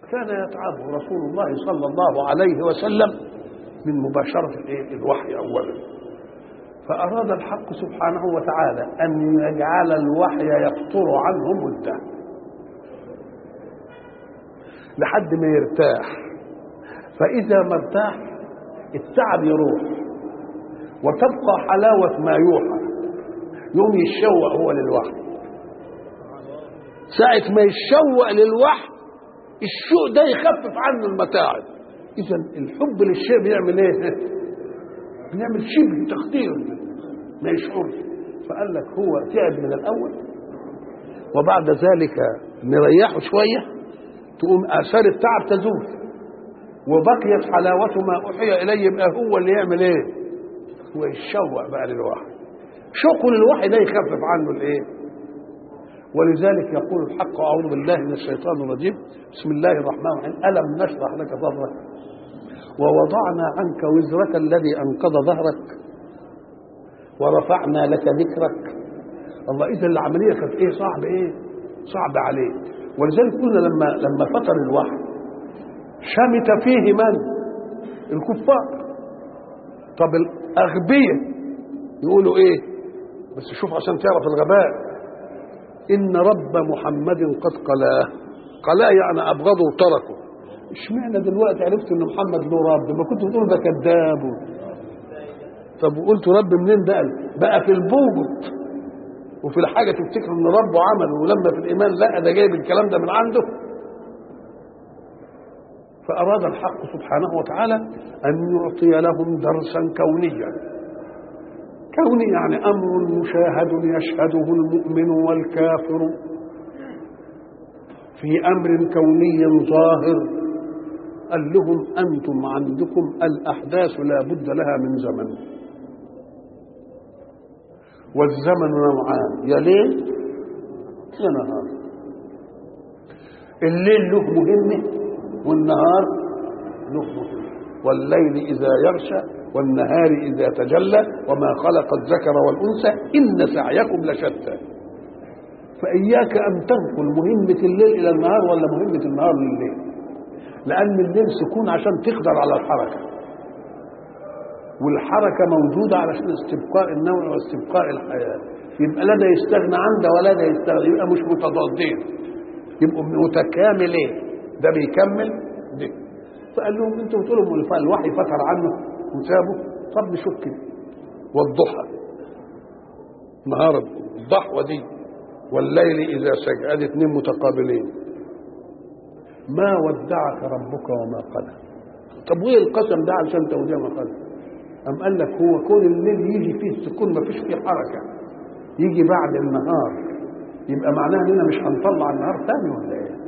كان يتعب رسول الله صلى الله عليه وسلم من مباشرة الوحي أولا، فأراد الحق سبحانه وتعالى أن يجعل الوحي يقطر عنه مدة لحد ما يرتاح، فإذا ما ارتاح التعب يروح وتبقى حلاوة ما يوحى، يوم يتشوق هو للوحي. ساعة ما يتشوق للوحي الشوق ده يخفف عنه المتاعب. إذا الحب للشيء بيعمل إيه؟ بيعمل شبه تخدير ما يشعرش. فقال لك هو تعب من الأول وبعد ذلك نريحه شوية تقوم آثار التعب تزول وبقيت حلاوة ما أوحي إليه، يبقى هو اللي يعمل إيه؟ هو يتشوق بقى للوحي. شوقه للوحي ده يخفف عنه الإيه؟ ولذلك يقول الحق: أعوذ بالله من الشيطان الرجيم، بسم الله الرحمن الرحيم: ألم نشرح لك صدرك ووضعنا عنك وزرك الذي أنقض ظهرك ورفعنا لك ذكرك. الله، إذا العملية كانت إيه؟ صعب عليه. ولذلك قلنا لما فطر الوحي شمت فيه من؟ الكفار. طب الأغبياء يقولوا إيه؟ بس شوف عشان تعرف الغباء: إن رب محمد قد قلاه يعني أبغضه وتركه. اشمعنى دلوقتي عرفت إن محمد له رب؟ ما كنت بتقول ده كذاب. طب وقلت رب منين بقى في البوجود وفي الحاجة تفتكر إن ربه عمله، ولما في الإيمان لا ده جايب الكلام ده من عنده. فأراد الحق سبحانه وتعالى أن يعطي لهم درسا كونيا. كوني يعني أمر مشاهد يشهده المؤمن والكافر في أمر كوني ظاهر. قال لهم: أنتم عندكم الأحداث لا بد لها من زمن، والزمن نوعان: يا ليل يا نهار. الليل له مهمة والنهار له مهمة، والليل إذا يغشى والنهار إذا تجلى وما خلق الذكر والأنثى إن سعيكم لشتى. فإياك أن تنقل مهمة الليل إلى النهار ولا مهمة النهار لليل، لأن الليل سكون عشان تقدر على الحركة، والحركة موجودة علشان استبقاء النوع واستبقاء الحياة. يبقى لا ده يستغنى عن ده ولا ده يستغنى، يبقى مش متضادين، يبقوا متكاملين، ده بيكمل ده. فقال لهم: انتوا بتقولوا الوحي فتر عنه وسابه، طب نشوف كده. والضحى، نهار الضحوة دي، والليل إذا سجى، ادي اتنين متقابلين. ما ودعك ربك وما قلى. طب وايه القسم ده علشان توديع ما قلى؟ أم قال لك هو كون الليل يجي فيه السكون ما فيش فيه حركة، يجي بعد النهار، يبقى معناه اننا مش هنطلع النهار تاني ولا ايه؟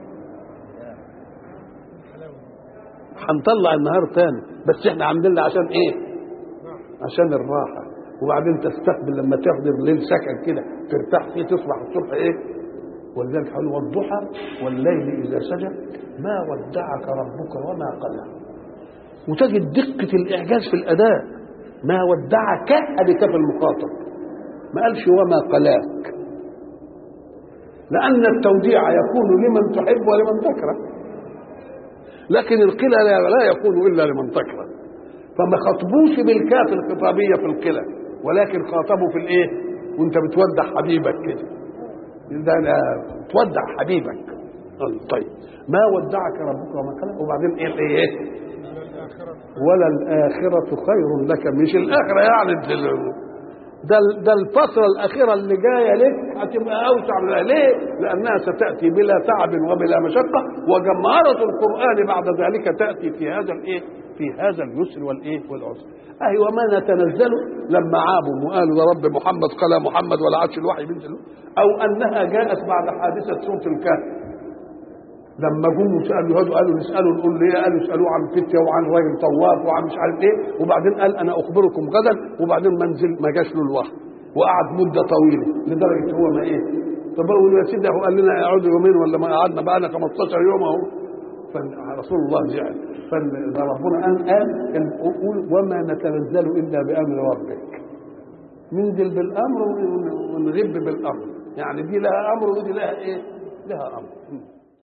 هنطلع النهار تاني، بس احنا عاملين له عشان ايه؟ عشان الراحة. وبعدين تستقبل لما تحضر الليل سكن كده ترتاح فيه، تصبح الصبح ايه؟ ولذلك قال: والضحى والليل إذا سجى ما ودعك ربك وما قلى. وتجد دقة الإعجاز في الأداء. ما ودعك بكف المخاطب، ما قالش وما قلاك، لأن التوديع يكون لمن تحب ولمن تكره، لكن القلى لا يكون إلا لمن تكره. فما خطبوش بالكاف الخطابية في القلى، ولكن خاطبوا في الإيه؟ وأنت بتودع حبيبك كده، ده تودع حبيبك. طيب، ما ودعك ربك وما قلى. وبعدين إيه؟ ولا الآخرة خير لك. مش الآخرة يعني ده الفترة الأخيرة اللي جاية لك هتبقى أوسع من ليه؟ لأنها ستأتي بلا تعب وبلا مشقة، وجمهرة القرآن بعد ذلك تأتي في هذا الإيه؟ في هذا اليسر والإيه؟ والعسر. أي وما نتنزل لما عابوا وقالوا ده رب محمد قال محمد ولا عادش الوحي بينزل، أو أنها جاءت بعد حادثة سورة الكهف لما جم سألوا قالوا نسأله نقول ليه؟ قالوا اسألوه عن فتية وعن راجل طواف وعن مش عارف ايه، وبعدين قال انا اخبركم غدا، وبعدين ما جاش له الوحي وقعد مدة طويلة لدرجة هو ما ايه. طب اقول يا سيدي هو قال لنا يقعد يومين ولا ما قعدنا بقى لنا 15 يوم اهو. فرسول الله زعل، فربنا قال قول وما نتنزل الا بامر ربك. ننزل بالامر ونغب بالامر، يعني دي لها امر ودي لها ايه؟ لها امر.